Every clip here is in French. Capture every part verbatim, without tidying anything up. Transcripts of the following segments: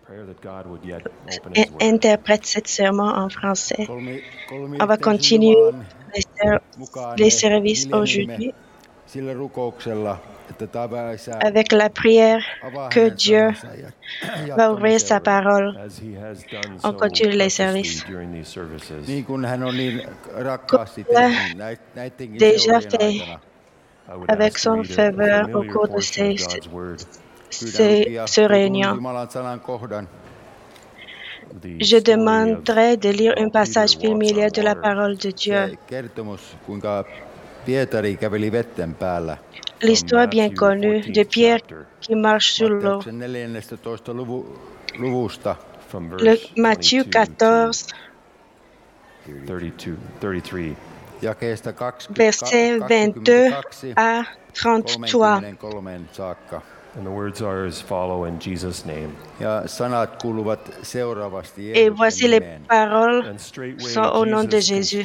interprète cette sermon en français. On va continuer les, ser- les services aujourd'hui avec la prière que Dieu va ouvrir sa parole. On continue les services. Comme il a déjà fait avec son faveur au cours de ces, ces, ces réunions. Je demanderai de lire un passage familier de la parole de Dieu. L'histoire bien connue de Pierre qui marche sur l'eau. Le Matthieu quatorze, versets vingt-deux à trente-trois. And the words are as follow in Jesus' name. Et voici les paroles sont au nom de Jésus.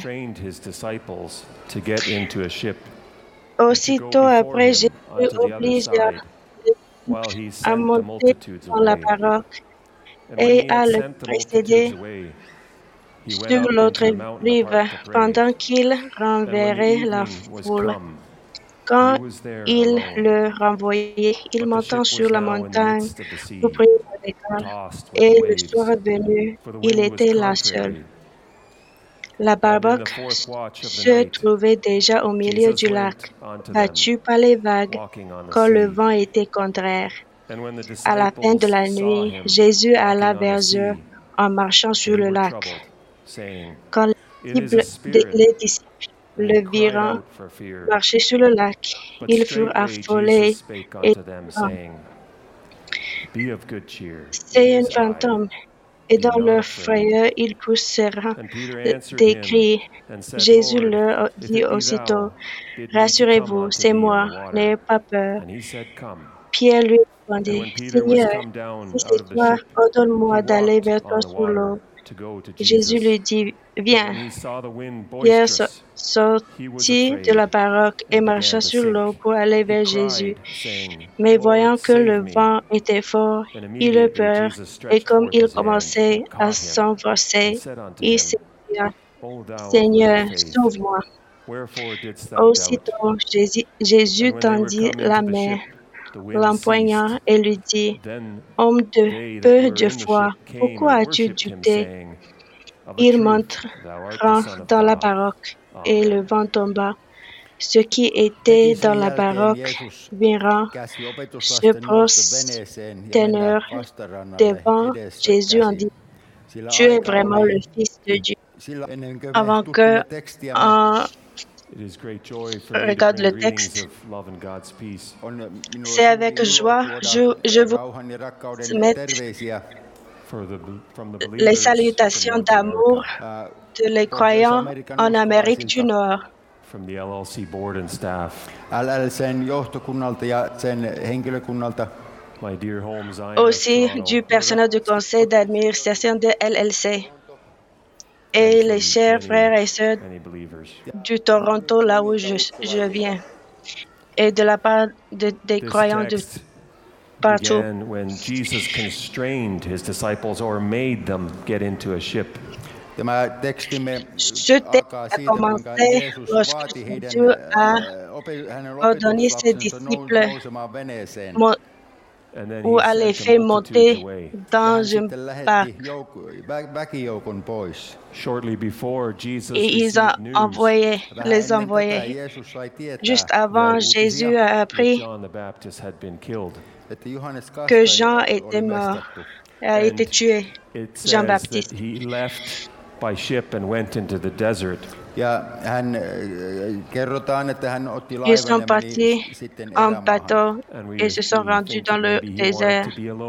Aussitôt après, Jésus obligea à monter dans la barque et à le précéder sur l'autre rive pendant qu'il renverrait la foule. Quand il le renvoyait, il monta sur la montagne pour prier avec eux, et le soir venu, il était là seul. La barque se trouvait déjà au milieu du lac, battue par les vagues, quand le vent était contraire. À la fin de la nuit, Jésus alla vers eux en marchant sur le lac. Quand les disciples le virant marcher sur le lac, ils furent affolés et c'est un fantôme. Et dans leur frayeur, ils poussèrent des cris. Jésus leur dit aussitôt, « Rassurez-vous, c'est moi, n'ayez pas peur. » Pierre lui répondit, « Seigneur, si c'est toi, ordonne-moi d'aller vers toi sur l'eau. » Jésus lui dit, « Viens. » Pierre sortit de la barque et marcha sur l'eau pour aller vers Jésus. Mais voyant que le vent était fort, il eut peur, et comme il commençait à s'enfoncer, il s'écria, « Seigneur, sauve-moi. » Aussitôt, Jésus, Jésus tendit la main, l'empoigna et lui dit, « Homme de peu de foi, pourquoi as-tu douté? » Il montra dans la barque et le vent tomba. Ceux qui étaient dans la barque virent, se prosternèrent devant Jésus en disant, « Tu es vraiment le Fils de Dieu. » Avant que on regarde le texte, c'est avec joie je, je vous mettre les salutations d'amour de les croyants en Amérique du Nord. From the L L C board and staff. L L C:n johtokunnalta ja sen henkilökunnalta. My dear home Zion. Aussi du personnel du conseil d'administration de L L C et les chers frères et sœurs du Toronto, là où je, je viens, et de la part de, des croyants de partout. When Jesus constrained his disciples or made them get into a ship. Ce texte a commencé lorsque Jésus a ordonné ses disciples ou à les faire monter dans une barque. Et ils ont envoyé, les envoyé. Juste avant, Jésus a appris que Jean était mort, a été tué, Jean-Baptiste. By ship and went into the desert. Ils sont partis en bateau et se sont rendus dans le désert.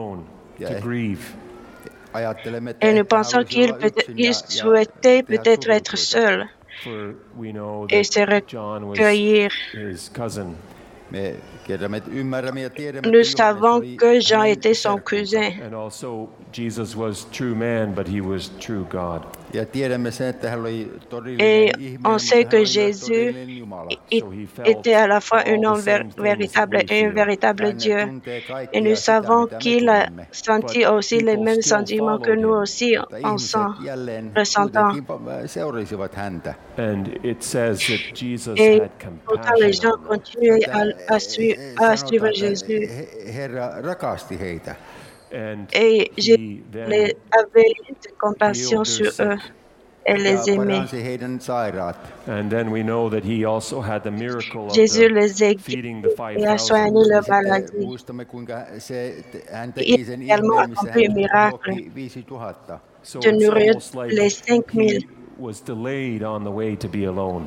Et nous pensons qu'ils ils souhaitaient peut-être être seuls et se recueillir. Nous savons que Jean était son cousin. And also, Jesus was true man, but he was true God. Et on sait que Jésus était à la fois un homme véritable et un véritable Dieu. Et nous savons qu'il a senti aussi les mêmes sentiments que nous aussi en ressentons. And it says that Jesus Et had pourtant, les gens compassion on them. continuaient à, à, suivre, à suivre Jésus. And Et he Jésus then avait de compassion healed sur their eux et les aimait. And then we know that he also had the miracle of Jésus the les a feeding the five et a thousand. soigné leur maladie. Il a également accompli un miracle So de it's nourrir almost like les cinq mille. he was delayed on the way to be alone.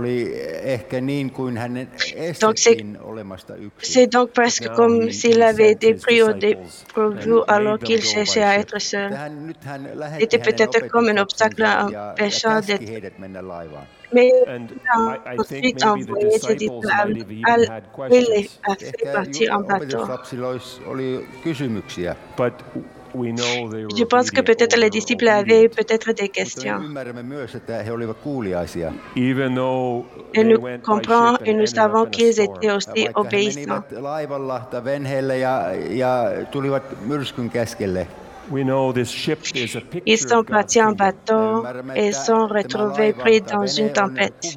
Donc c'est, c'est donc presque Now comme he- s'il he avait sent été his pris au disciples dépourvu and alors made them qu'il go cherchait by à ship. être seul. C'était peut-être comme un obstacle empêchant d'être. Mais And il a I, I think ensuite maybe the envoyé ses disciples disciples might have à even had et les questions. a fait partir en bateau. But we know they were Je pense que obedient peut-être les over disciples avaient obedient. peut-être des questions. Even though Et they nous went by comprenons ship et and nous ended up savons in a qu'ils storm. étaient aussi obéissants. We know this ship is a Ils picture sont of God's partis en kingdom. bateau et sont retrouvés pris dans une tempête.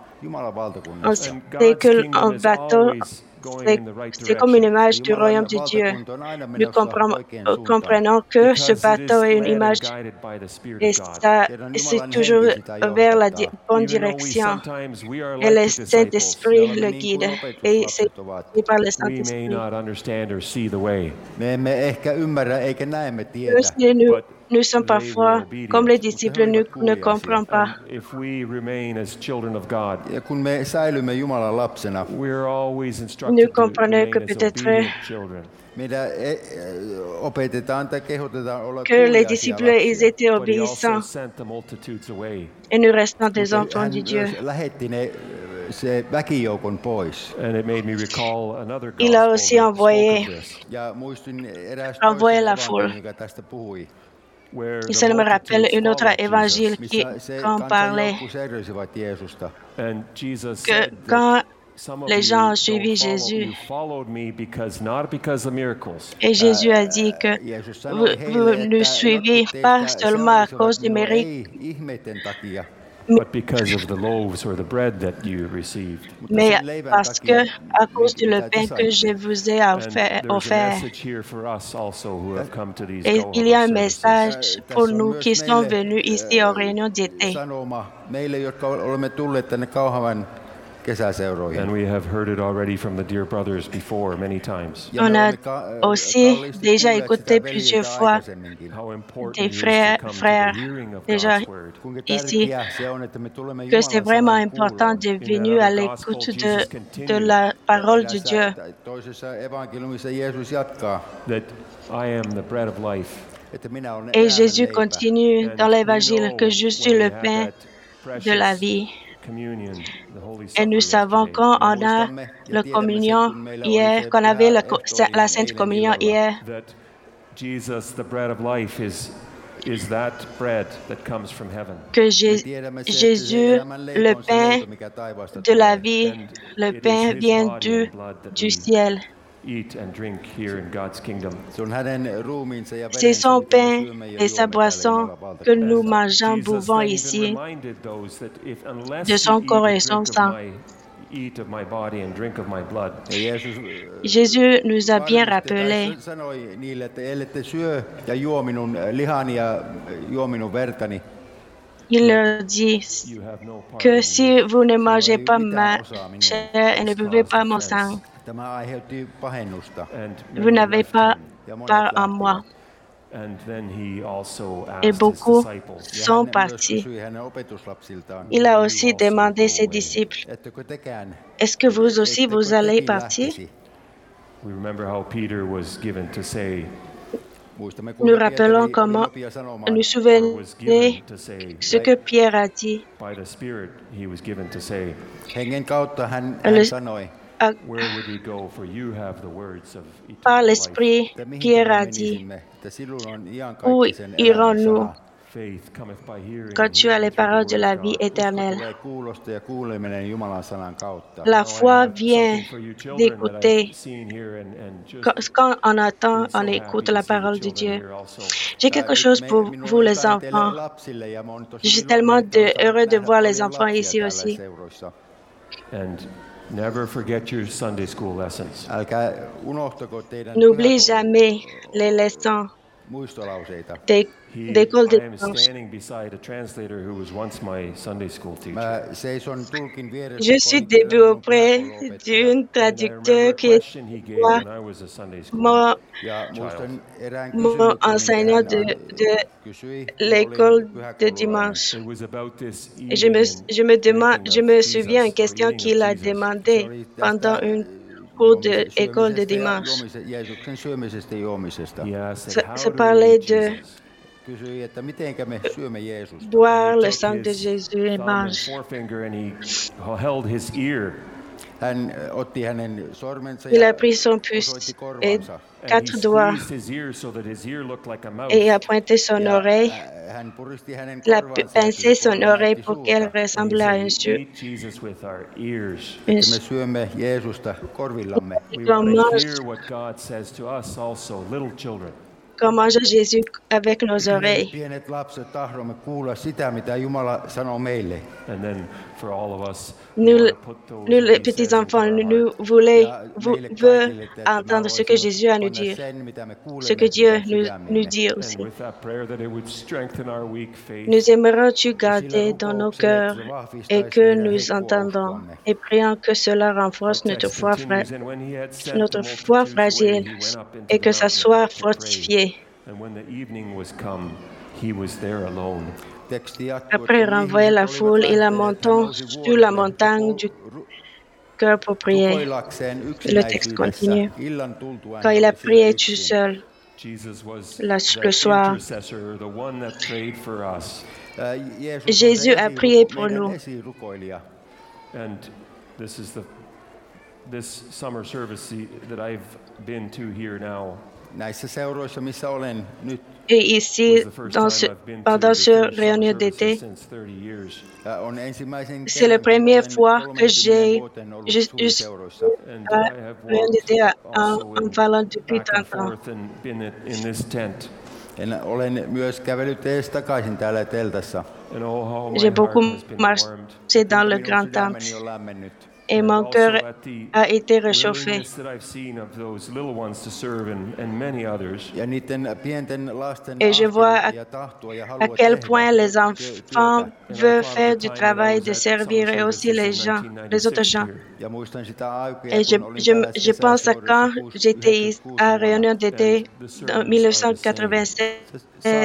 On sait And God's que kingdom un is bateau, always going c'est in the right c'est comme une direction. image du royaume de Dieu. Nous comprenons, comprenons que ce Because it is bateau est une led and image guided by the Spirit et of God. ça, c'est toujours vers la di- bonne Even though we direction. sometimes we are Et like le the disciples, Saint-Esprit le guide. Et c'est guidé par le we may Saint-Esprit. not understand or see the way, Me emme ehkä ymmärrä eikä näemme Nous, tiedä. aussi, nous, but nous sommes they were parfois, obedient. comme les disciples, nous ne comprenons pas. And if we remain as children of God, Ja kun me säilymme Jumalan lapsena, we're always Nous instructed to comprenons que remain as peut-être obedient children. meidän e- e- opetetaan tai kehotetaan olla que les kuuliaisia disciples, ils lapsia. étaient But he also obéissants sent the multitudes away. et nous restons des Mutta enfants hän de Dieu. myös lähetti ne, se väkijoukon pois. And it made me recall another Il a gospel aussi that envoyé- spoke of this, Ja muistin eräs Envoyer toisen la foule. evankeliumin, joka tästä puhui. where Et the ça me rappelle multitudes un autre followed évangile Jesus. qui, Missä se quand on parlait kansanjoukko seurasivat Jeesusta. And Jesus que said that quand some of les you gens ont don't suivi follow- Jésus. you followed me because not because of miracles, et Jésus a dit que Jeesus vous, sanoi vous heille, nous että suivez jotkut pas teistä seulement à seurasivat cause du minua mérite, ei ihmeiden takia, but because of the loaves or the bread that you received. mais sen leivän parce takia, que à cause du mitä le te pain que saitte. je vous ai And offert. there's a offert. message here for us also who have come to these Et Go il y a un Hub message services. pour Tässä on nous myös qui sont meille, venus ici aux réunions d'été. sanoma meille, jotka olemme tulleet tänne Kauhavan kesäseuroihin. And we have heard it already from the dear brothers before many times. Ja me On a olemme ka- aussi kalliisti déjà kuulleet écouté sitä plusieurs veljiltä fois aikaisemminkin. How important des it is frères, to come frères to the hearing of déjà God's word. Kuinka ici tärkeää se on, että me tulemme que c'est Jumalan vraiment sanan important kuuloon. de venir à l'écoute de, de la parole de Dieu. Tässä toisessa evankeliumissa Jeesus jatkaa, That I am the bread of life. että minä olen Et elämän Jésus leipä. continue And dans we l'évangile know que je suis when le we had pain that de la precious vie. communion, the Holy Et Supper nous savons yesterday, quand on a muistamme ja la tiedämme communion sen, kun meillä oli hier, se qu'on avait la, pyhä co- la ehtoollinen Sainte eilen Communion illalla. hier, that Jesus, the bread of life, is is that bread that comes from heaven. que Me Jé- tiedämme se, että se Jésus, elämän leipä le on se pain leipä, mikä taivaasta de la tulee. vie, And le it is pain his vient body du, and blood that du we ciel. eat and drink here in God's kingdom. Se on hänen ruumiinsa ja C'est verensä, son mitä me pain syömme ja et sa juomme täällä boisson Jumalan que valtakunnassa. nous mangeons, Jesus buvons then even ici. reminded those that if unless de you son eat corps and et son drink of sang. my eat of my body and drink of my blood, Ja Jeesus Jésus nous a bien varmisti, rappelé tai sanoi niille, että ellette syö ja juo minun lihani ja juo minun vertani, il leur dit you have no part que in me. si vous ne mangez pas ma chair et ne buvez pas mon sang, tämä aiheutti pahennusta. And vous many n'avez left pas him. Ja monet part en lähtivät. moi. And then he also Et asked his beaucoup disciples, Ja sont hän myös partis. kysyi hänen opetuslapsiltaan, Il a aussi demandé ses disciples, ettekö tekään, est-ce que vous aussi ettekö vous allez tekin partir? lähtisi? we remember how Peter was given to say, Muistamme, Nous kuinka rappelons Pietari comment oli nopea sanomaan, nous or was souvenez given to say, ce que Pierre a dit. by the Spirit he was given to say, hengen kautta hän, Le- hän sanoi, à, par l'Esprit, Pierre a dit, où irons-nous quand tu as les paroles de la vie éternelle? La foi vient d'écouter. Quand on attend, on écoute la parole de Dieu. J'ai quelque chose pour vous, les enfants. Je suis tellement de, heureux de voir les enfants ici aussi. N'oublie jamais les leçons d'école de dimanche. Je suis debout auprès d'un traducteur qui était mon, mon enseignant de, de l'école de dimanche. Et je me, je me demande, je me souviens une question qu'il a demandée pendant une cours de école de dimanche. Ça, ça parlait de boire le sang de Jésus et manger. Il a pris son pouce et quatre doigts et a pointé son oreille. Il a pincé son oreille pour qu'elle ressemble à un yeux. Qu'on mange Jésus avec nos oreilles. Nous, nous les petits-enfants, nous voulons, voulons entendre ce que Jésus a à nous dire, ce que Dieu nous, nous dit aussi. Nous aimerons-tu garder dans nos cœurs et que nous entendons et prions que cela renforce notre foi, fra notre foi fragile et que ça soit fortifié. Après renvoyer la foule, il a monté sur la montagne du cœur pour prier. Le texte continue. Quand il a prié tout seul, la, le soir, Jésus a prié pour nous. Et ici, dans ce, pendant cette réunion d'été, c'est la première fois que j'ai juste la réunion d'été en, en parlant depuis trente ans. J'ai beaucoup marché dans le grand temple. Et mon cœur a été réchauffé. Et je vois à, à quel point les enfants veulent faire du travail de servir et aussi les gens, les autres gens. Et je, je, je pense à quand j'étais à Réunion d'été en mille neuf cent quatre-vingt-seize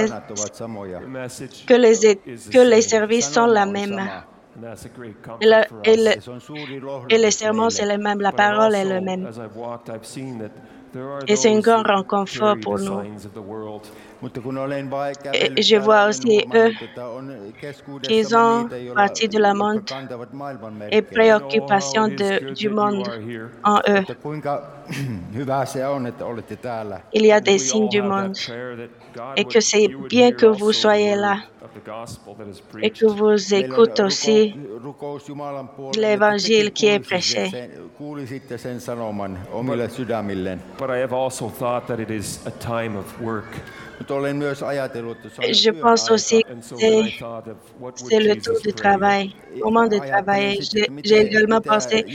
que les, que les services sont la même. Et, la, et, le, et les sermons, c'est le même, la parole est le même. Et c'est un grand réconfort pour nous. Et je vois aussi eux qui ont partie de la monde et préoccupation de, du monde en eux. Il y a des signes du monde et que c'est bien que vous soyez là et que vous écoutez aussi l'évangile qui est prêché. Je pense aussi que c'est le tour du travail, moment de travail. J'ai également pensé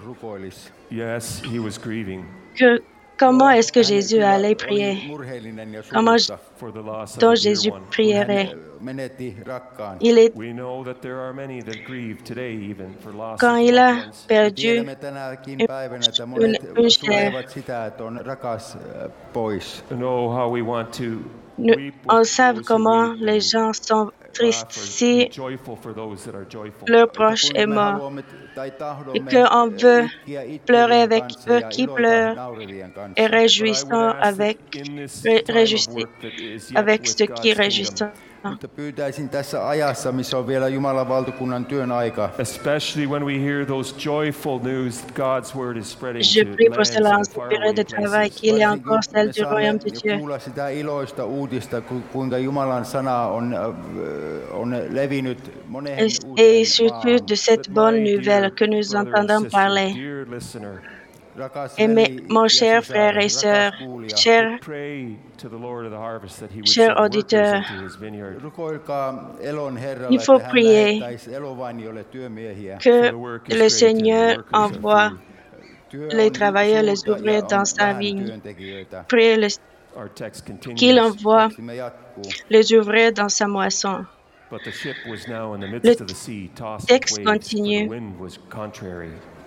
que comment est-ce que Jésus allait prier? Comment donc Jésus prierait? Il est, quand il a perdu une, une chair, nous, on sait comment les gens sont tristes si leur proche est mort et qu'on veut pleurer avec eux qui pleurent et réjouissons avec, ré, réjouissons avec ceux qui réjouissent. Mutta pyytäisin tässä ajassa, missä on vielä Jumalan valtakunnan työn aika. Especially when we hear those joyful news that God's word is spreading Je to prie pour lands cela en and cette période de faraway travail places. qu'il y a encore celle Me du royaume de saamme Dieu. kuulla sitä iloista uutista, ku- kuinka Jumalan sana on, äh, on levinnyt moneen Et, et uuteen surtout maahan. de cette But bonne my dear nouvelle que nous brother and entendons sister, parler. dear listener, Rakas Et mes, veli mon ja cher sisar, frère et rakas sœur, kuulija, cher, pray to the Lord of the harvest that he would cher send workers auditeur, into his vineyard. rukoilkaa elon Herralla, il faut että hän prier lähettäisi elovainiolle työmiehiä. For que the work is le great and the Seigneur workers are envoie few. Työ les on travailleurs, les suurta ouvriers ja dans on sa vähän vigne. työntekijöitä. Priez le- Our text qu'il continues. envoie Tekstimme jatkuu. les ouvriers dans sa moisson. But the ship was now in the Le midst of the sea, tossed with texte waves, for continue. the wind was contrary.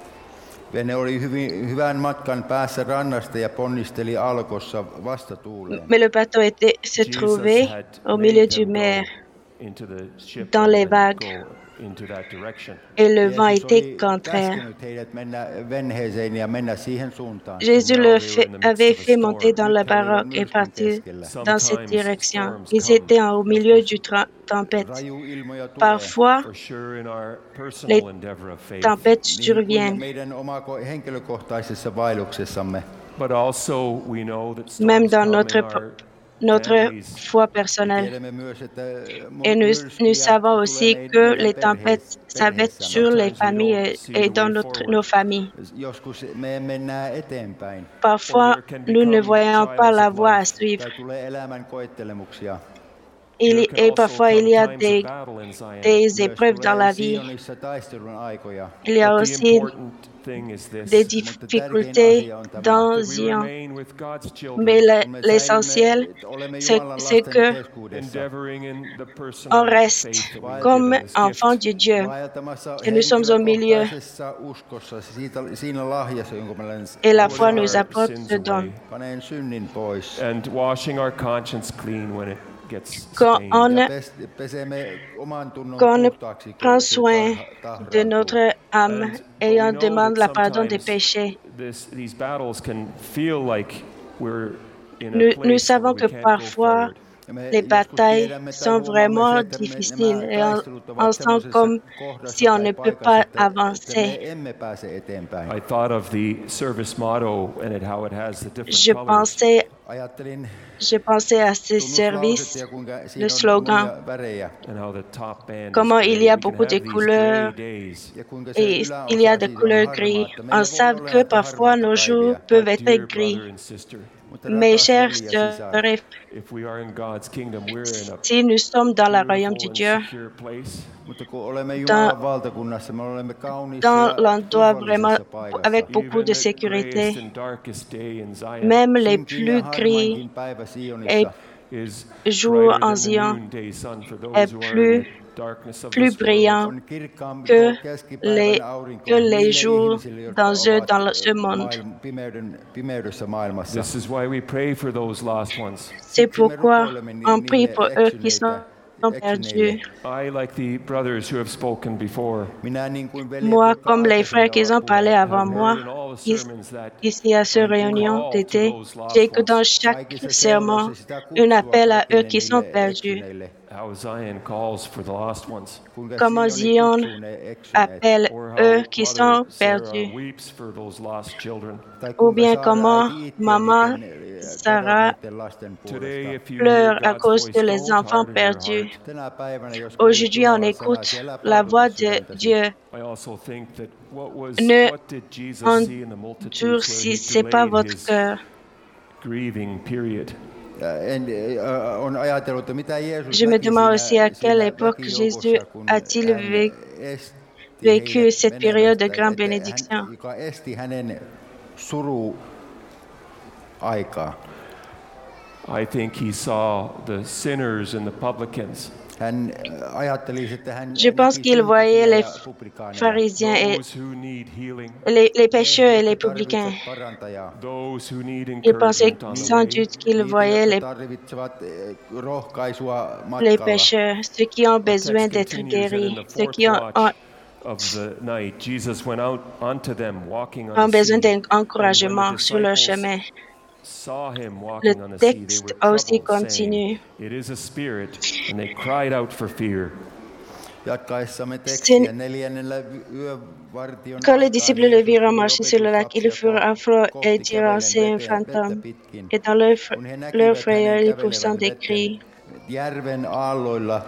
Vene oli hyvin, hyvän matkan päässä rannasta ja ponnisteli alkossa vastatuuleen. Mais le bateau était, se Jesus trouvait had au made milieu them du go mer into the ship dans and les then vagues. go into that direction. et le vent Jeesus était oli contraire. käskenyt heidät mennä venheeseen ja mennä siihen suuntaan. Jésus Now le they were fait- in the midst avait of a fait storm. monter dans la Nyt he olivat baroque et myrskyn partir keskellä. dans cette Sometimes direction. storms Ils come. étaient au milieu du tra- tempête. Raju ilmoja tulee. Parfois, For sure in our les personal endeavor of faith, tempêtes Niin kuin surviennent. meidän omako- henkilökohtaisessa vaelluksessamme. but also we know that Même storms dans come notre, in our notre families. foi personnelle. Tiedämme myös, että Et nous, myrskyjä nous savons tulee aussi meidän- que meidän les perheis- tempêtes s'abattent perheissämme. sur les Sometimes we familles don't et, see et the dans way notre, forward. nos familles. Joskus me emme näe eteenpäin. Parfois, there can nous ne become voyons pas trials la of voie à life. suivre. Tai tulee elämän koettelemuksia. Il- There can et also parfois, come il y a times des, of battle in Zion. des Myös épreuves dans tulee la vie. Sionissa taistelun aikoja. Il y a But the aussi important thing is this, des that difficultés dans we Zion. remain with God's children, Mais le- Kun me l'essentiel, säilymme- olemme c'est Jumalan c'est lasten que keskuudessa. endeavoring in the personal on reste faith that we comme given as gift. enfants de Dieu. Vaeltamassa que nous sommes au milieu. henkilökohtaisessa uskossa, siitä, siinä lahjassa, jonka mä olen Et la Putting foi our nous apporte sins ce don. away paneen synnin pois. and washing our conscience clean when it gets Quand stained. on, Ja pes- pesemme oman tunnon qu'on puhtaaksi, kun prend se soin tar- de tahraantuu. notre âme And- but et we on know demande that la pardon des sometimes péchés. this- these battles can feel like we're in a Nous, place nous savons where que we can't go parfois, forward. Ja me les joskus batailles tiedämme tai sont huomaamme vraiment se, että me- difficiles nämä et on, taistelut ovat on sent semmoisessa comme kohdassa si on tai ne peut paikassa, pas että- että avancer. me emme pääse eteenpäin. I thought of the service motto and it, how it has the different Je colors. pensais, Ajattelin je pensais à ces tunnuslauset services, ja kuinka siinä le on slogan, monia värejä. And how the top band is comment il y gray. a We can beaucoup de have these couleurs gray days. Ja kuinka se et yläosa il y a de siitä on couleurs harmaata. gris. Meillä On voi sait olla que näitä parfois harmaita nos jours päiviä. peuvent But être dear gris. brother and sister, Mutta Mes rakas chers veli ja sisar, sœurs et if we are in God's kingdom, we're in a si nous sommes dans le royaume beautiful de and Dieu, secure place. mutta kun olemme Jumalan valtakunnassa, me olemme kauniissa dans ja l'endroit vraiment turvallisessa paikassa. avec beaucoup de Even the sécurité, grayest and darkest day in Zion même les Synkin ja plus gris harmainkin päivä Sionissa. et is jour brighter en than the Zion noonday sun for those est who are plus- in the darkness of plus this world. brillant On kirkkaampi que kuin keskipäivän les, aurinko que les niille jours ihmisille, jotka dans, eux, ovat, dans ce ö, monde. maailm- pimeyden, pimeydessä maailmassa. This is why we pray for those lost ones. C'est pourquoi on prie pour eux qui sont perdus. I, like the brothers who have spoken before, Minä niin kuin veljet, Moi, jotka comme les aikaisemmin frères qui ovat ont parlé puhuneet, avant have moi, heard in all the is- sermons that ici à ce réunion d'été, j'ai que dans chaque sermon un appel à eux qui sont perdus. how Zion calls for the lost ones. Comment Zion appelle Or how eux qui sont Mother Sarah perdus. weeps for those lost children. Ou bien comment maman Sarah Today, if you pleure hear à God's cause voice, de les don't enfants harden your perdus. heart. Aujourd'hui, on écoute la voix de Dieu. I also think that what was Ne what did Jesus see in the multitudes where he Endurcissez pas delayed votre his cœur. grieving period? En, äh, on ajatellut, että mitä Jeesus Je me näki demande siinä- aussi à quelle siinä époque väkijoukossa, Jésus kun a-t-il hän vé- esti vécu heidät cette période de menemästä, grande että bénédiction. hän, joka esti hänen suru aikaa. I think he saw the sinners and the publicans, Hän äh, ajatteli, että hän Je pense näki qu'il voyait syntisiä les ja publikaaneja. pharisiens et those who need healing, les, les pécheurs et Ne, les jotka publicains. tarvitsevat parantajaa. those who need Il pensait encouragement on the sans way, doute qu'il Niitä, voyait jotka les, tarvitsevat eh, rohkaisua les matkalla. pécheurs, ceux qui ont The text besoin d'être continues that in guéris, the ceux fourth qui ont, ont, watch of the night, Jesus went out unto them walking on ont the besoin sea. d'un encouragement And when the sur leur disciples chemin. saw him Le walking on the sea, they texte were aussi troubled, saying, continue. "It is a spirit," and they cried out for fear. Jatkaessamme C'est- tekstiä neljännellä yövartion Quand les aikaan disciples le Jeesus virent tuli marcher sur le lac, ils opetuslapsia furent à flot et kohti tirant kävellen ces vetä, vettä fantômes. pitkin. Et dans leur, Kun he leur näkivät frayeur, hänen ils poussant kävelevän des vetten cris. järven aalloilla,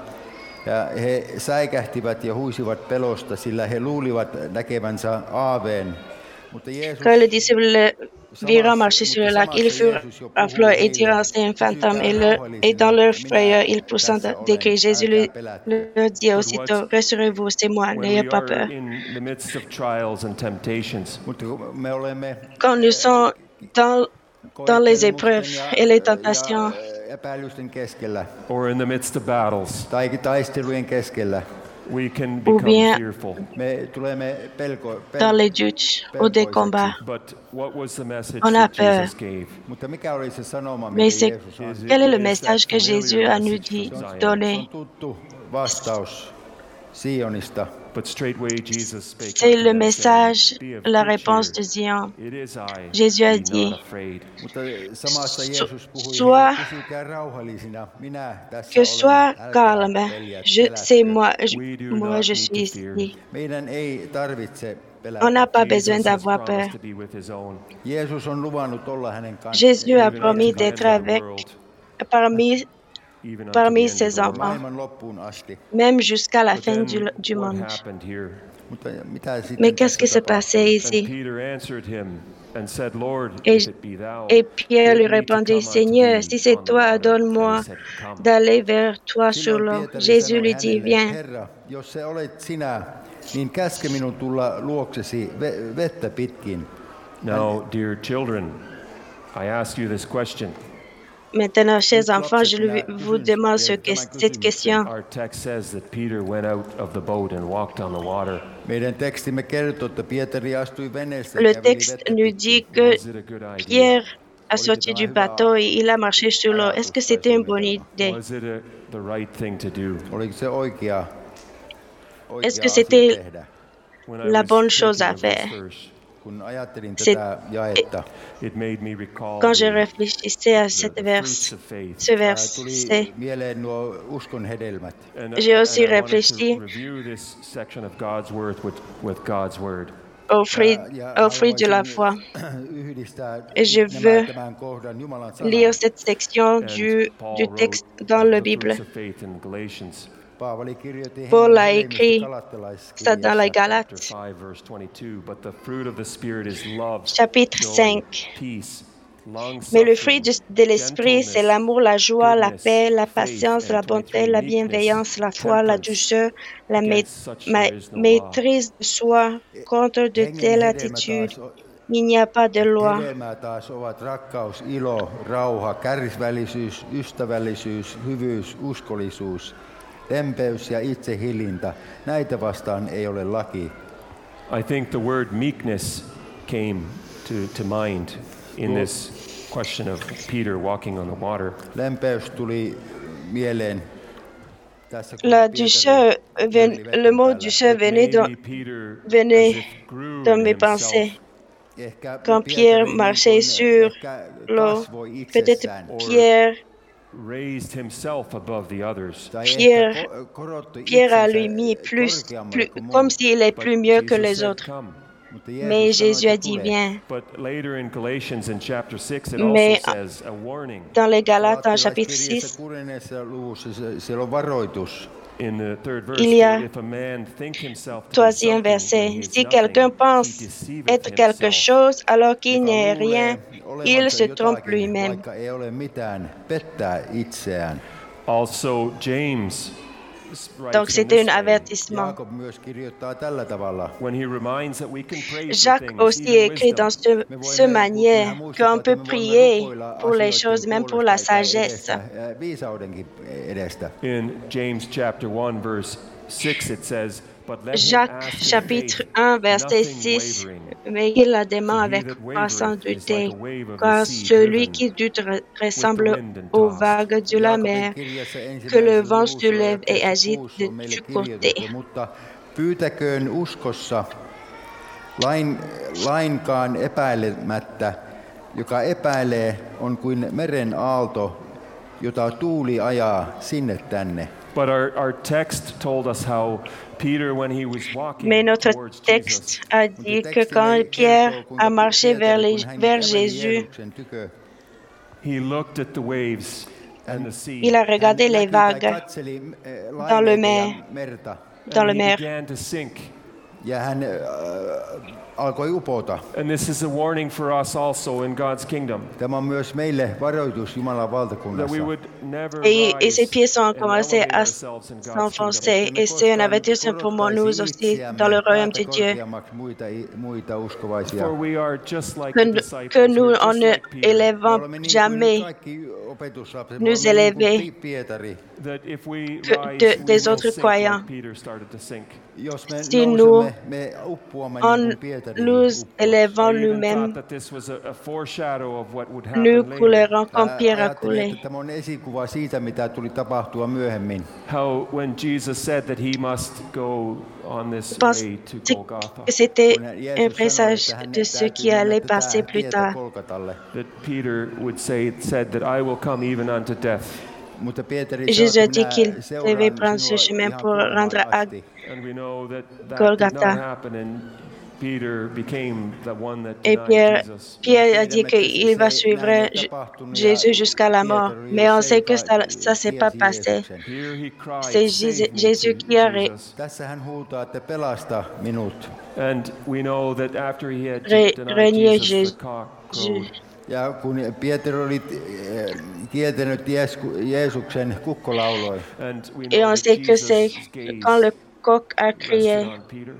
ja he säikähtivät ja huisivat pelosta, sillä he luulivat näkevänsä aaveen. Mutta Jeesus Quand les disciples le virent samassa, marcher sur mutta le lac, ils samassa furent Jeesus jo à puhui flot et heille, tirant ces fantômes. Et, pysykää le- et dans rauhallisina, leur minä frayeur, ils poussant tässä des olen, cris. Jésus älkää lui- pelätkö. leur dit But aussitôt, what's- rassurez-vous, c'est moi, When n'ayez we pas are peur. in the midst of trials and temptations, Mutta kun me olemme Quand nous sommes dans, dans les épreuves koettelemusten et les ja, tentations, ja epäilysten keskellä or in the midst of battles, tai taistelujen keskellä, we can ou become bien fearful. me tulemme pelko, pel- dans les doutes ou des combats, But what was the message on a that peur. Jesus gave? Mutta mikä oli se sanoma, Mais mitä c'est- Jeesus antoi? Quel est le Is message that que familiar Jésus a nous message dit, from Zion? Se donné? on tuttu vastaus Sionista. But straightway Jesus spake C'est unto le them, message, saying, "Be of la good réponse cheer. de Zion. It is I. Jésus a Be dit, not afraid." Mutta samassa Jeesus puhui sois- heille, pysykää rauhallisina, minä tässä Que olen, sois älkää calme. peljät- Je, pelätkö. c'est moi, je- We do moi not je need suis to fear. ici. Meidän ei tarvitse pelätä. On n'a pas besoin Jesus has d'avoir peur. promised to be with his own, Jeesus on luvannut olla hänen kanssaan. Jésus a even promis unto the d'être end of the avec, world, parmi, even unto parmi the end of ses the world. enfants, Maailman loppuun asti. même jusqu'à la But fin then du, du what monde. happened here? Mutta mitä sitten Mais qu'est-ce tässä qui s'est tapahtui? passé And ici? Peter answered him and said, "Lord, Et, if it be thou, et Pierre lui bid me to répondit, come unto Seigneur, thee si c'est on the toi, water." donne-moi And he said, "Come." d'aller vers toi sur Silloin l'eau. Pietari Jésus sanoi lui dit, hänelle, viens. Herra, jos se olet sinä, niin käske minun tulla luoksesi ve- vettä pitkin. Now, dear children, I ask you this question. Maintenant, chers enfants, je lui- vous demande ce que, cette question. Our text says that Peter went out of the boat and walked on the water. Meidän tekstimme kertoo, että Pietari astui veneestä Le ja käveli texte vettä nous pitkin. dit que Was it a good idea? Pierre a sorti du bateau et il a marché sur l'eau. Est-ce que c'était une bonne idée? Was it a, the right thing to do? Oliko se oikea, oikea Est-ce que asia c'était tehdä? When I la was bonne chose à thinking of faire? this verse, Kun ajattelin C'est- tätä jaetta, it made me recall Quand je the, réfléchissais à the- cette the fruits verse, of faith. ce ää, verset, tuli mieleen nuo uskon hedelmät. And, J'ai and aussi I wanted réfléchi to review this section of God's word with, with God's word. au fruit, Ja- ja au fruit de la foi. haluaisin yhdistää Et je nämä veux tämän kohdan Jumalan Lire sanaan. cette section And du, Paul du wrote texte dans la the Bible. fruits of faith in Galatians Paavali kirjoitti Paul a hengen écrit hedelmistä ça dans la galattalaiskirjassa. chapter Galates, five, verse twenty-two. But the fruit of the Spirit is love, chapitre joy, cinq. peace, Mais le fruit long-suffering, du- de l'esprit, c'est gentleness, l'amour, la joie, la goodness, paix, la faith, patience, and la bonté, twenty-three, la meekness, bienveillance, la foi, la temperance. douceur, la ma- Against such ma- there is no law. maîtrise de soi. Contre de Hengen telles hedelmä attitudes, taas, il n'y a pas de loi. hedelmää taas ovat rakkaus, ilo, rauha, kärsivällisyys, ystävällisyys, hyvyys, uskollisuus, lempeys ja itsehillintä. Näitä vastaan ei ole laki. I think the word meekness came to, to mind in this question of Peter walking on the water. Lempeys tuli mieleen tässä, kun La Pietari douceur, käveli ven- vetten le mot päällä. douceur venait dans, Maybe Peter venait as if grew dans in mes himself. pensées. Ehkä Quand Pietari Pierre niin marchait kuin sur ehkä l'eau, kasvoi peut-être itsessään. Pierre, Raised himself above the others. Tai Pierre- ehkä ko- korotti Pierre a itsensä lui mis plus, korkeammalle plus kuin muut. comme s'il est But plus mieux que Jesus les said, autres. "Come." Mutta Mais sanoi, Jésus a että dit, tule. viens. But later in Galatians in chapter six, it Mais also says a warning. dans les Galates, en chapitre Galaattalaiskirjassa six, kuudenneessa luvussa se- siellä on varoitus. In the third verse, Il y a "For if a man think himself to be troisième something verset. when he is Si nothing, quelqu'un he pense deceiveth être quelque himself." chose alors qu'il Joka n'est luulee rien, il olevansa se trompe jotakin, lui-même. Vaikka ei ole mitään, pettää itseään. Also, James writes Donc in c'était this un way, avertissement. Jaakob myös kirjoittaa tällä tavalla. when he reminds that we can pray for Jacques things, aussi even écrit dans wisdom. ce, ce manière qu'on peut prier pour les choses, même pour la sagesse. Asioiden viisaudenkin edestä. In James chapter one, verse six, it says, "But let him Jacques ask in chapitre faith, un, verset nothing six, wavering. mais il la demande For he avec that foi sans wavereth is douter, like a wave of the car sea celui driven qui doute re- with the ressemble wind and aux tossed." vagues de la Jaakobin mer, kirjassa que le ensimmäisessä vent luvussa soulève et jakeessa agite kuusi de on meille tous côtés. kirjoitettu, mutta pyytäköön uskossa lain, lainkaan epäilemättä, joka epäilee, on kuin meren aalto, jota tuuli ajaa sinne tänne. But our, our text told us how Peter, when he was walking Mais notre towards texte Jesus, a dit que quand Pierre a marché vers, les, vers Jésus, he looked at the waves and the sea. il a regardé les vagues dans le mer, dans le and he mer. began to sink. Ja hän äh, alkoi upota. And this is a warning for us also in God's kingdom. Tämä on myös meille varoitus Jumalan That we valtakunnassa. would never Et, et rise ses pieds ont and commencé elevate à ourselves in God's kingdom. s'enfoncer. Et c'est un avertissement pour moi, nous aussi, dans le royaume de Dieu. Muita, muita uskovaisia. For we are just like Que, the nous- disciples. que nous, We're on just ne like Peter. élevons Me olemme niin kuin jamais kaikki opetuslapset. nous Me olemme niin kuin élever Pi- Pietari. That if we que rise, de- we des will autres sink croyants. like Peter started to sink. Jos me Si nous nousemme, me uppoamme en niin kuin Pietari nous upposi. élevons I even nous-mêmes, thought that this was a, a foreshadow of what would nous happen later. coulerons comme Ää, Pierre a ajattelin, coulé. että tämä on esikuva siitä, mitä tuli tapahtua myöhemmin. How when Jesus said that he must go on this Je pense way to Golgotha, que c'était Kun un Jeesus présage sanoi, että hän de ce täytyy qui allait mennä passer tätä plus tietä tard. Golgatalle. that Peter would say said that I will come even unto death. Mutta Pietari Jésus sanoi, a että dit minä qu'il seuraan devait prendre ce sinua chemin ihan pour kuolemaan rendre à asti. And we know that that Golgotha. did not happen, and Peter became the one that Et denied Pierre, Jesus. Pierre a dit qu'il va suivre Jésus jusqu'à la mort. Mais on sait que ça ne s'est pas passé. Here he cried, C'est "Save Jésus- me," Jésus to qui a ré- Jesus. Tässä hän huutaa, että pelasta minut. And we know that after he had Ré- denied régner Jesus, Jésus. the cock crowed. Ja kun Pietari oli eh, kieltänyt Jeesku- Jeesuksen, kukko lauloi. And we Et know on that sait que c'est Jesus' gaze quand le coq a rested crié on Peter.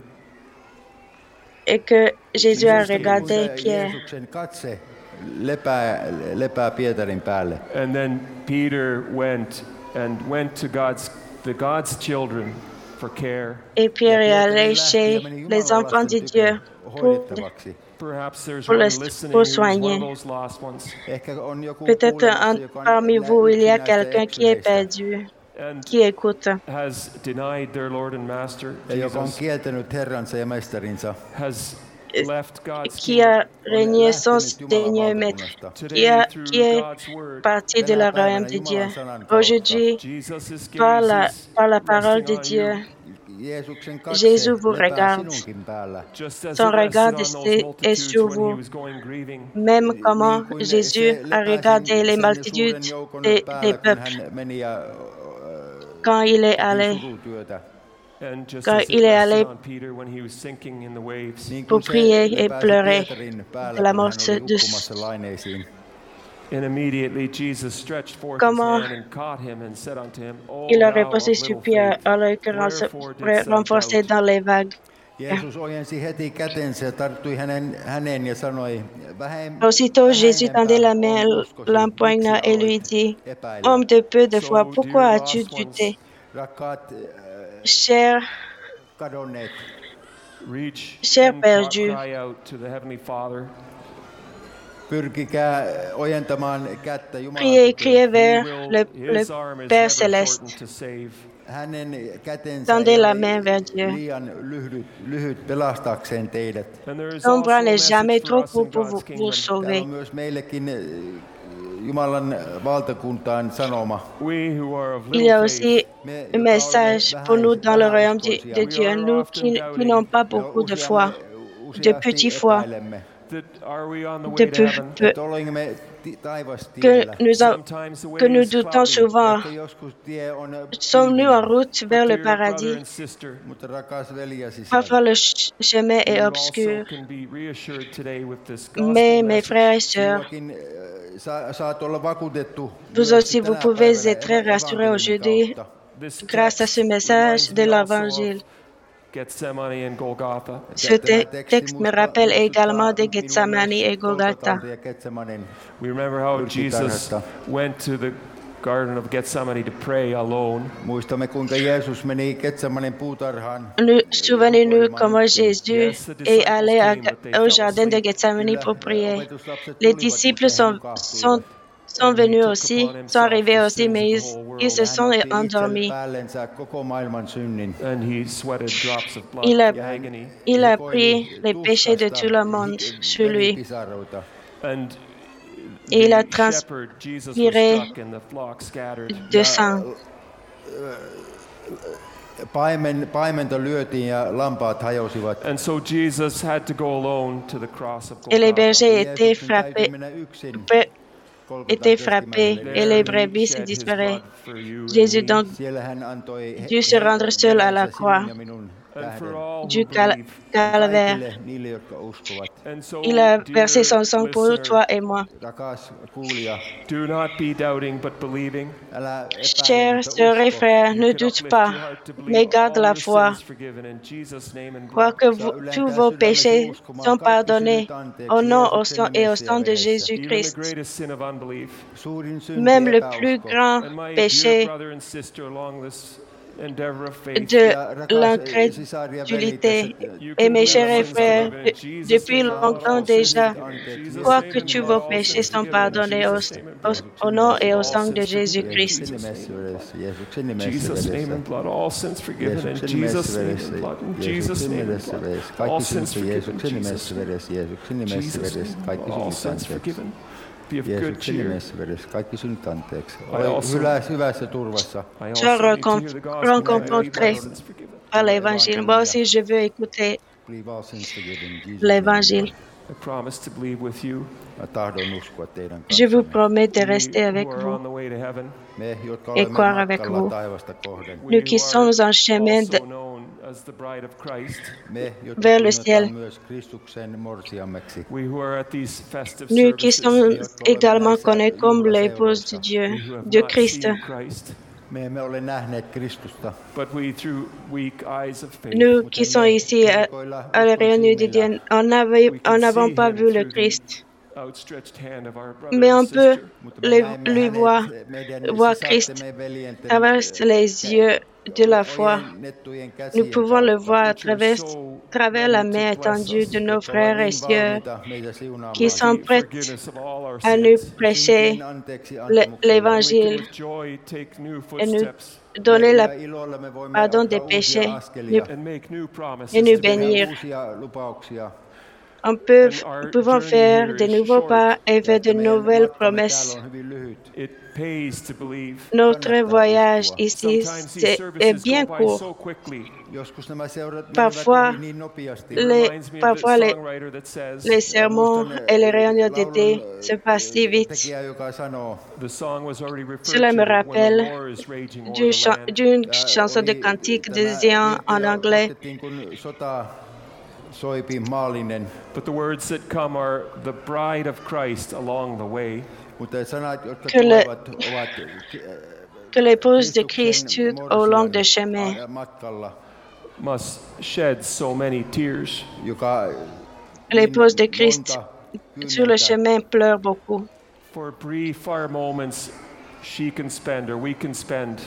et que Jésus a Kun regardé se Pierre. Jeesuksen katse lepää, lepää Pietarin päälle. And then Peter went and went to God's the God's children for care. Et Pierre est Ja allé Pietari chez lähti ja meni les Jumalan enfants de lasten Dieu tykö pour, hoidettavaksi. Perhaps there's Pour one le- listening pour who's one soigner. of those lost ones. Ehkä on joku peut-être kuulemassa, en- joka on parmi nä- vous, il y a yksinäistä quelqu'un qui est eksyneistä. perdu, And qui écoute, has denied their Lord and Master, Ja joka on Jesus, kieltänyt Herransa ja Mestarinsa. has left God's qui a kingdom. régné sans lähtenyt Jumalan Seigneur maître, valtakunnasta. qui, a, Today, qui est through God's word, parti de Tänä la royaume päivänä de Dieu. Jumalan sanan kautta. Aujourd'hui, Jesus' par la, gaze is par la parole resting de on Dieu, you, Jeesuksen katse Jésus vous lepää regarde. sinunkin päällä. just as Son it rested regard on est- those est multitudes sur when vous. he was going grieving. même comment Niin kuin Jésus se a lepää regardé sen- les sen multitudes suuren joukon des, päällä, des kun peuples hän meni ja quand il est allé teki surutyötä. And just Quand as it il est rested allé on Peter when he was sinking in the waves. Niin pour kuin se prier et lepää pleurer Pietarin päällä, de la kun mort hän oli de- uppoamassa laineisiin. And immediately Jesus stretched forth Comment his hand and caught him and said unto him, O il a thou reposé of sur little Pierre, faith, en l'occurrence wherefore didst thou renforcé doubt? dans les vagues. Jeesus ojensi heti kätensä ja tarttui hänen, häneen ja sanoi, vähem, Aussitôt, Jésus vähäinenpä tendit la main, on uskosi, l'empoigna miksi et lui aloit dit, epäillä? Homme de peu de So, foi, pourquoi dear as-tu lost douté? ones, Rakkaat äh, Cher, kadonneet, Reach Cher and perdu. cry out to the Heavenly Father. pyrkikää ojentamaan kättä Jumalan priez, tykö. criez He vers will, le, le his arm is Père never céleste. shortened to save. Hänen kätensä Tendez ei la ole main vers Dieu. liian lyhyt, lyhyt pelastaakseen teidät. And there is Son also a bras n'est message jamais for trop us court in pour God's vous, kingdom. vous Täällä sauver. on myös meillekin eh, Jumalan valtakuntaan sanoma. We who are of Il y a little aussi faith, Me, un message pour nous dans le royaume de, de Dieu, nous qui, qui n'ont pas beaucoup de foi, de petit foi, that are we on the de way to peu, heaven? peu, että olemme ti- que taivastiellä. nous, a- Sometimes the way que nous is doutons cloudy, souvent. Ehkä joskus tie on Sommes-nous en pilvinen, route vers le dear brother paradis? and sister, mutta rakas veli ja sisar, Parfois le ch- chemin est you obscur. also can be reassured today with this Mais gospel mes message. frères et sœurs, sinuakin, eh, sa, saat olla vakuutettu vous myös aussi, vous tänä pouvez päivänä être rassurés evankeliumin aujourd'hui kautta. This grâce à text ce message reminds de me also l'Évangile. of Gethsemane and Golgotha. Ce te- texte me rappelle également de Gethsemane et Golgotha. We remember how Jesus Yrkitarhasta. went to the Garden of Gethsemane to pray alone. Muistamme, kuinka Jeesus meni Getsemanen puutarhaan. Nous souvenez-nous comment Jésus est allé à- au jardin de Gethsemane pour prier. Les disciples sont, sont, sont venus aussi, sont arrivés aussi, mais ils, ils se sont endormis. Päällensä koko maailman synnin. And he sweated drops of blood Il a, in agony. il a pris les péchés de tout le monde sur lui. Veripisaroita. And et il a transpiré de sang. Paimen, paimenta lyötiin ja lampaat hajosivat. And so Jesus had to go alone to the cross of Golgotha. Et les bergers étaient frappés, étaient frappés et les brebis se disparaient. Jésus donc dut se rendre seul à la croix du cal calvaire. Il a versé son sang pour toi et moi. Do not be doubting, but believing. Chers sœurs et frères, ne doute pas, mais garde la foi. Crois que vous, tous vos péchés sont pardonnés au nom au sang et au sang de Jésus-Christ. Même le plus grand péché de l'incrédulité. Et mes chers frères, depuis longtemps déjà, crois que tous vos péchés sont pardonnés au, au, au nom et au sang de Jésus-Christ. Jesus' name and blood, all sins forgiven. In Jesus' name and blood, in Jesus' name and blood, all sins forgiven. Jesus' name, all sins forgiven. Be of good cheer. Ole hyvä, hyvässä turvassa. Je rencontré par l'Évangile. Moi aussi, je veux écouter l'Évangile. Je vous promets de rester avec vous et croire avec vous. Nous qui sommes en chemin de, vers le ciel. Nous qui sommes également connus comme l'épouse de Dieu, de Christ. Nous qui sommes ici à, à la réunion de Dieu, on n'avons pas vu le Christ. Mais on peut le, lui voir, voir Christ à travers les yeux de la foi. Nous pouvons le voir à travers, à travers la main étendue de nos frères et sœurs qui sont prêts à nous prêcher l'Évangile et nous donner le pardon des péchés et nous bénir. On peut, nous pouvons faire de nouveaux pas et faire de nouvelles promesses. Notre voyage ici c'est, est bien court. Parfois, les, parfois les, les sermons et les réunions d'été se passent si vite. Cela me rappelle d'une, chan, d'une chanson de cantique de Zion en anglais. But the words that come are the bride of Christ along the way. Que, le, que l'épouse de Christ tout au long du chemin must shed so many tears. L'épouse de Christ sur le chemin pleure beaucoup. For brief far moments she can spend or we can spend.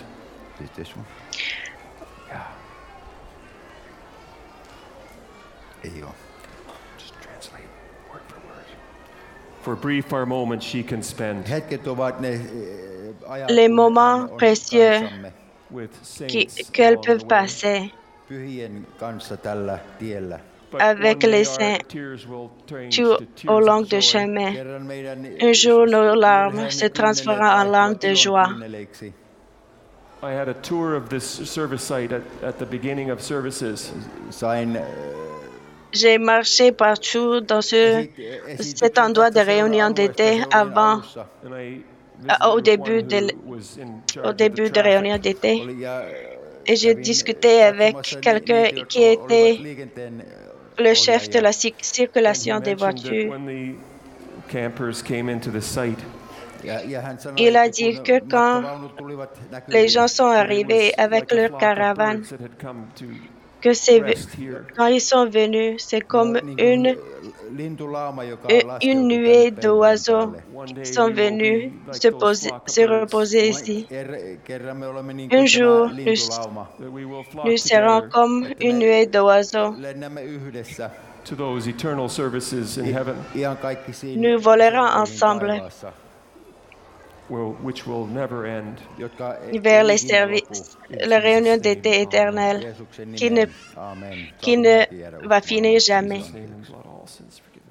Just translate word for word. For brief are moments she can spend. Les moments précieux qui, qu'elles peuvent passer avec les saints tout au long du chemin. Un jour, nos larmes se transformeront en larmes de joie. I had a tour of this service site at, at the beginning of services. J'ai marché partout dans ce, cet endroit de réunion d'été avant, au début de, au début de réunion d'été. Et j'ai discuté avec quelqu'un qui était le chef de la circulation des voitures. Il a dit que quand les gens sont arrivés avec leur caravane, que c'est, quand ils sont venus, c'est comme une, une nuée d'oiseaux qui sont venus se, poser, se reposer ici. Un jour, nous, nous serons comme une nuée d'oiseaux. Nous volerons ensemble vers les services, la réunion d'été éternelle qui ne, qui ne va finir jamais.